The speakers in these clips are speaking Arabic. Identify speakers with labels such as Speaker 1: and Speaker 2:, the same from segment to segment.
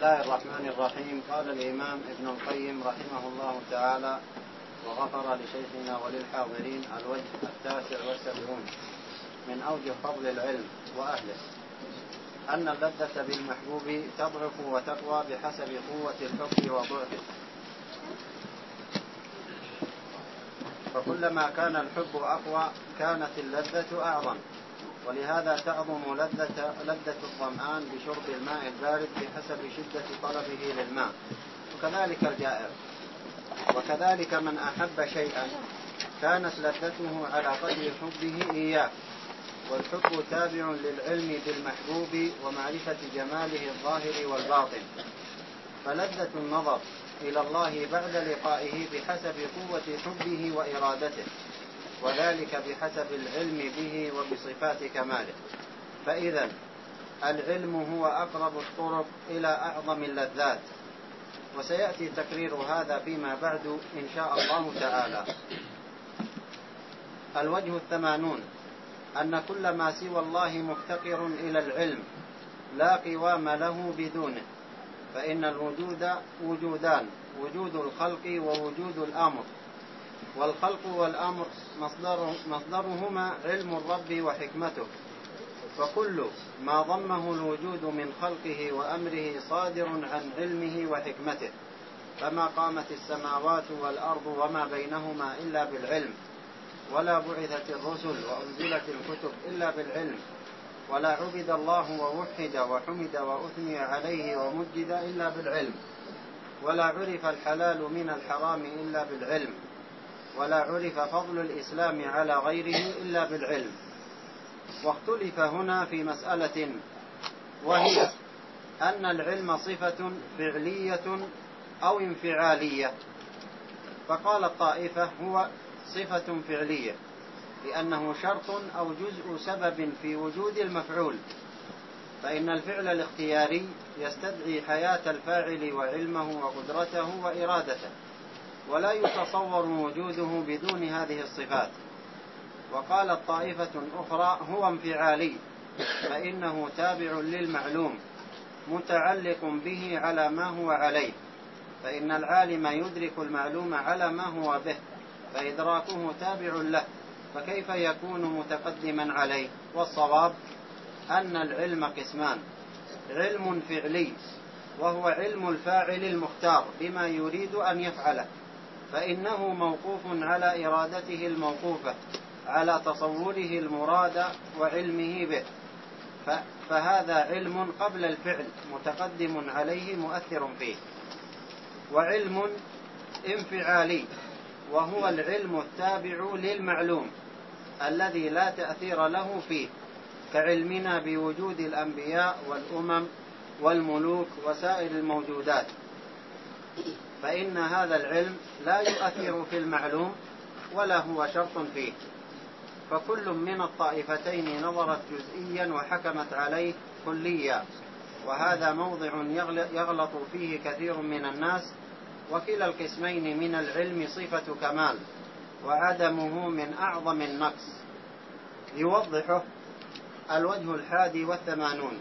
Speaker 1: الله الرحمن الرحيم. قال الإمام ابن القيم رحمه الله تعالى وغفر لشيخنا وللحاضرين: الوجه 79 من أوجه فضل العلم وأهله أن اللذة بالمحبوب تضعف وتقوى بحسب قوة الحب وضعفه، فكلما كان الحب أقوى كانت اللذة أعظم، ولهذا تعظم لذة الظمآن بشرب الماء البارد بحسب شدة طلبه للماء، وكذلك الجائع. وكذلك من أحب شيئا كانت لذته على قدر حبه إياه، والحب تابع للعلم بالمحبوب ومعرفة جماله الظاهر والباطن، فلذة النظر إلى الله بعد لقائه بحسب قوة حبه وإرادته، وذلك بحسب العلم به وبصفات كماله. فإذا العلم هو أقرب الطرق إلى أعظم اللذات، وسيأتي تكرير هذا فيما بعد إن شاء الله تعالى. الوجه 80 أن كل ما سوى الله مفتقر إلى العلم لا قوام له بدونه، فإن الوجود وجودان: وجود الخلق ووجود الأمر، والخلق والأمر مصدرهما علم الرب وحكمته، فكل ما ضمه الوجود من خلقه وأمره صادر عن علمه وحكمته، فما قامت السماوات والأرض وما بينهما إلا بالعلم، ولا بعثت الرسل وأنزلت الكتب إلا بالعلم، ولا عبد الله ووحد وحمد وأثني عليه ومجد إلا بالعلم، ولا عرف الحلال من الحرام إلا بالعلم، ولا عرف فضل الإسلام على غيره إلا بالعلم. واختلف هنا في مسألة، وهي أن العلم صفة فعلية أو انفعالية، فقال الطائفة هو صفة فعلية لأنه شرط أو جزء سبب في وجود المفعول، فإن الفعل الاختياري يستدعي حياة الفاعل وعلمه وقدرته وإرادته، ولا يتصور وجوده بدون هذه الصفات. وقالت طائفة أخرى هو انفعالي، فإنه تابع للمعلوم متعلق به على ما هو عليه، فإن العالم يدرك المعلوم على ما هو به، فإدراكه تابع له، فكيف يكون متقدما عليه؟ والصواب أن العلم قسمان: علم فعلي وهو علم الفاعل المختار بما يريد أن يفعله، فإنه موقوف على إرادته الموقوفة على تصوره المراد وعلمه به، فهذا علم قبل الفعل متقدم عليه مؤثر فيه. وعلم انفعالي وهو العلم التابع للمعلوم الذي لا تأثير له فيه، كعلمنا بوجود الأنبياء والأمم والملوك وسائر الموجودات، فإن هذا العلم لا يؤثر في المعلوم ولا هو شرط فيه. فكل من الطائفتين نظرت جزئيا وحكمت عليه كليا، وهذا موضع يغلط فيه كثير من الناس. وكلا القسمين من العلم صفة كمال، وعدمه من أعظم النقص. يوضحه الوجه 81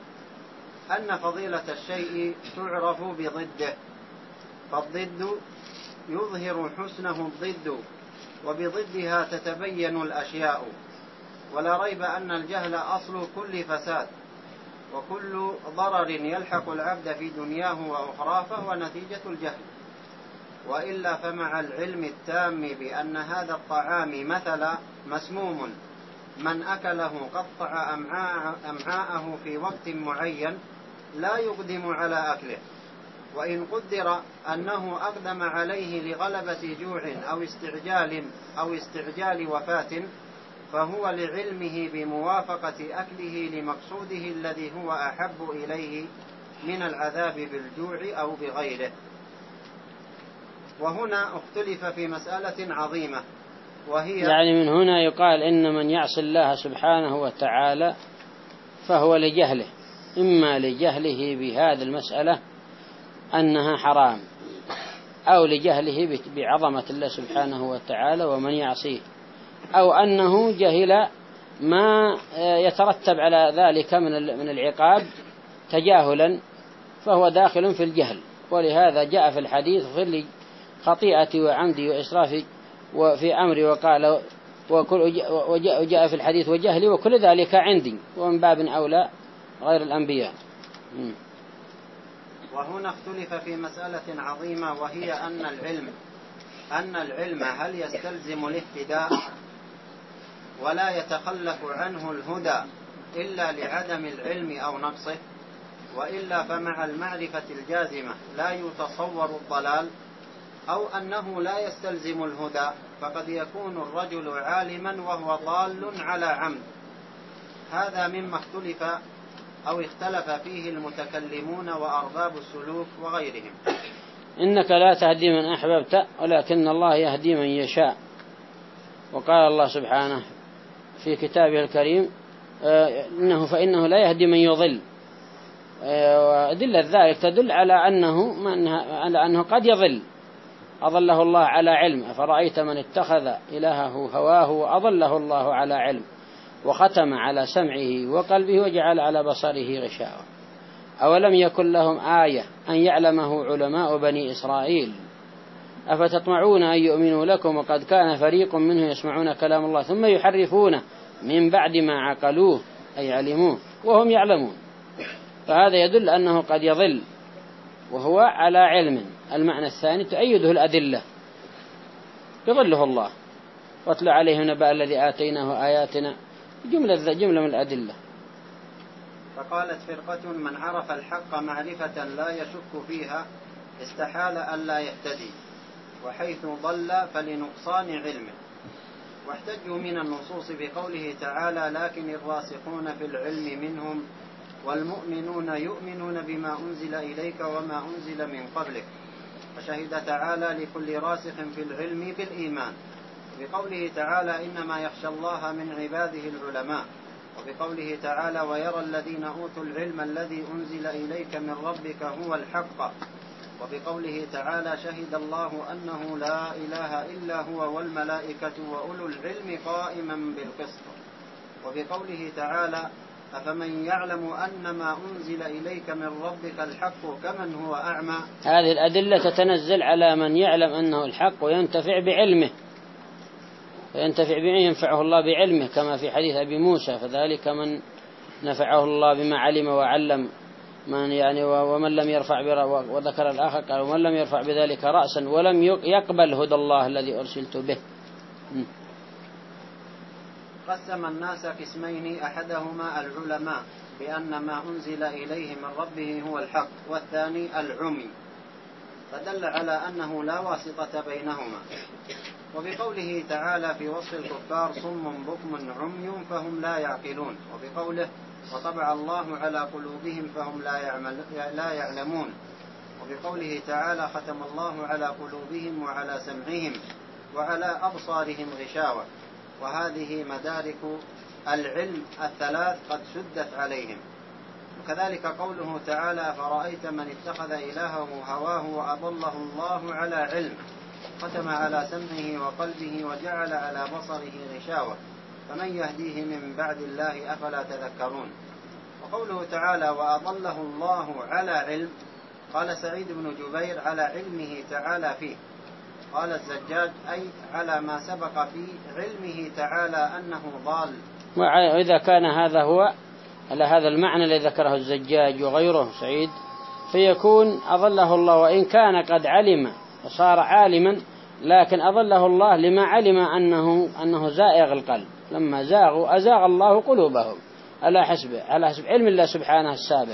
Speaker 1: أن فضيلة الشيء تعرف بضده، فالضد يظهر حسنه الضد، وبضدها تتبين الأشياء. ولا ريب أن الجهل أصل كل فساد، وكل ضرر يلحق العبد في دنياه وأخراه فهو نتيجة الجهل. وإلا فمع العلم التام بأن هذا الطعام مثلا مسموم، من أكله قطع أمعاءه في وقت معين لا يقدم على أكله، وإن قدر أنه أقدم عليه لغلبة جوع أو استعجال وفاة، فهو لعلمه بموافقة أكله لمقصوده الذي هو أحب إليه من العذاب بالجوع أو بغيره. وهنا اختلف في مسألة عظيمة، وهي
Speaker 2: يعني من هنا يقال إن من يعصي الله سبحانه وتعالى فهو لجهله، إما لجهله بهذه المسألة أنها حرام، أو لجهله بعظمة الله سبحانه وتعالى ومن يعصيه، أو أنه جهل ما يترتب على ذلك من العقاب تجاهلا فهو داخل في الجهل. ولهذا جاء في الحديث اغفر لي خطيئتي وعمدي وإسرافي وفي أمري، وقال وجاء في الحديث وجهلي وكل ذلك عندي، ومن باب أولى غير الأنبياء.
Speaker 1: وهنا اختلف في مسألة عظيمة، وهي أن العلم هل يستلزم الاهتداء ولا يتخلف عنه الهدى إلا لعدم العلم أو نقصه، وإلا فمع المعرفة الجازمة لا يتصور الضلال، أو أنه لا يستلزم الهدى فقد يكون الرجل عالما وهو ضال على عمد. هذا مما اختلف أو اختلف فيه المتكلمون وأرباب السلوك وغيرهم.
Speaker 2: إنك لا تهدي من أحببت ولكن الله يهدي من يشاء. وقال الله سبحانه في كتابه الكريم فإنه لا يهدي من يضل. وأدلة ذلك تدل على أنه قد يضل، أضله الله على علم. أفرأيت من اتخذ إلهه هواه وأضله الله على علم وختم على سمعه وقلبه وجعل على بصره غشاوة أولم يكن لهم آية أن يعلمه علماء بني إسرائيل أفتطمعون أن يؤمنوا لكم وقد كان فريق منهم يسمعون كلام الله ثم يحرفونه من بعد ما عقلوه أي علموه وهم يعلمون. فهذا يدل أنه قد يضل وهو على علم. المعنى الثاني تؤيده الأدلة، يضله الله. واتل عليه نبأ الذي آتيناه آياتنا، جملة من الأدلة.
Speaker 1: فقالت فرقة من عرف الحق معرفة لا يشك فيها استحال أن لا يهتدي، وحيث ضل فلنقصان علمه. واحتجوا من النصوص بقوله تعالى لكن الراسخون في العلم منهم والمؤمنون يؤمنون بما أنزل إليك وما أنزل من قبلك، فشهد تعالى لكل راسخ في العلم بالإيمان، بقوله تعالى إنما يخشى الله من عباده العلماء، وبقوله تعالى ويرى الذين أوتوا العلم الذي أنزل إليك من ربك هو الحق، وبقوله تعالى شهد الله أنه لا إله إلا هو والملائكة وأولو العلم قائما بالقسط، وبقوله تعالى أفمن يعلم أن ما أنزل إليك من ربك الحق كمن هو أعمى.
Speaker 2: هذه الأدلة تتنزل على من يعلم أنه الحق وينتفع بعلمه، ينفعه الله بعلمه، كما في حديث أبي موسى فذلك من نفعه الله بما علم وعلم ومن لم يرفع وذكر الآخر قال ومن لم يرفع بذلك رأسا ولم يقبل هدى الله الذي أرسلت به.
Speaker 1: قسم الناس قسمين، أحدهما العلماء بأن ما أنزل إليه من ربه هو الحق، والثاني العمي، فدل على أنه لا واسطة بينهما. وبقوله تعالى في وصف الكفار صم بكم عمي فهم لا يعقلون، وبقوله وطبع الله على قلوبهم فهم لا يعلمون، وبقوله تعالى ختم الله على قلوبهم وعلى سمعهم وعلى أبصارهم غشاوة. وهذه مدارك العلم الثلاث قد سدت عليهم. وكذلك قوله تعالى فرأيت من اتخذ إلهه هواه وأضله الله على علم ختم على سمعه وقلبه وجعل على بصره غشاوة فمن يهديه من بعد الله أفلا تذكرون. وقوله تعالى وأضله الله على علم قال سعيد بن جبير على علمه تعالى فيه، قال الزجاج أي على ما سبق في علمه تعالى أنه ضال.
Speaker 2: وإذا كان هذا هو على هذا المعنى الذي ذكره الزجاج وغيره سعيد فيكون أضله الله، وإن كان قد علم وصار عالما لكن أضله الله لما علم أنه زائغ القلب، لما زاغوا أزاغ الله قلوبهم على حسب علم الله سبحانه السابق.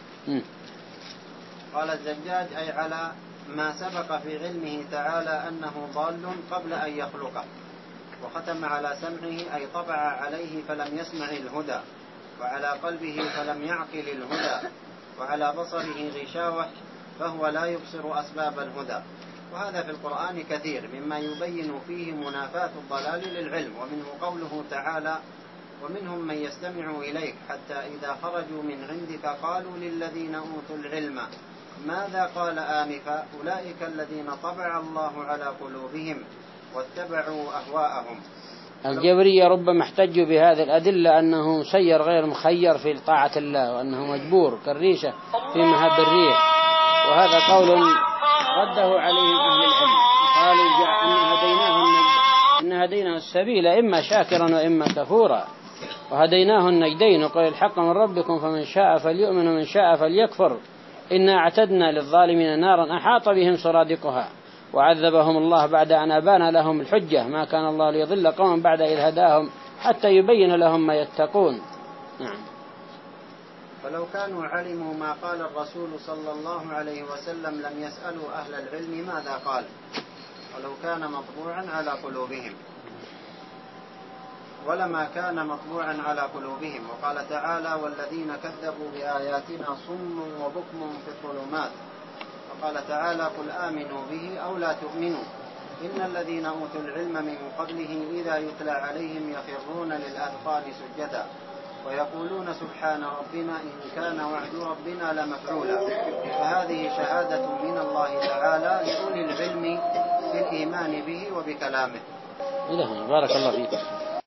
Speaker 1: قال الزجاج أي على ما سبق في علمه تعالى أنه ضال قبل أن يخلقه، وختم على سمعه أي طبع عليه فلم يسمع الهدى، وعلى قلبه فلم يعقل الهدى، وعلى بصره غشاوة فهو لا يبصر أسباب الهدى. وهذا في القرآن كثير مما يبين فيه منافاة الضلال للعلم. ومنه قوله تعالى ومنهم من يستمع إليك حتى إذا خرجوا من عندك قالوا للذين أوتوا العلم ماذا قال آنفا أولئك الذين طبع الله على قلوبهم واتبعوا أهواءهم.
Speaker 2: الجبرية ربما احتجوا بهذه الأدلة أنه مسير غير مخير في طاعة الله، وأنه مجبور كالريشة في مهب الريح، وهذا قول رده عليهم أهل العلم، قالوا إن هديناه السبيل إما شاكرا وإما كفورا، وهديناه النجدين، وقال الحق من ربكم فمن شاء فليؤمن ومن شاء فليكفر إنا أعتدنا للظالمين نارا أحاط بهم سرادقها وعذبهم الله بعد أن أبان لهم الحجة ما كان الله ليضل قوما بعد إذ هداهم حتى يبين لهم ما يتقون. نعم.
Speaker 1: فلو كانوا علموا ما قال الرسول صلى الله عليه وسلم لم يسألوا أهل العلم ماذا قال، ولو كان مطبوعا على قلوبهم، ولما كان مطبوعا على قلوبهم. وقال تعالى والذين كذبوا بآياتنا صم وبكم في الظلمات. وقال تعالى قل آمنوا به أو لا تؤمنوا إن الذين أوتوا العلم من قبله إذا يتلى عليهم يخرون للأذقان سجدا ويقولون سبحان ربنا إن كان وعد ربنا لمفعولا. فهذه شهادة من الله تعالى لأولي العلم بالإيمان به وبكلامه.
Speaker 2: بارك الله فيك.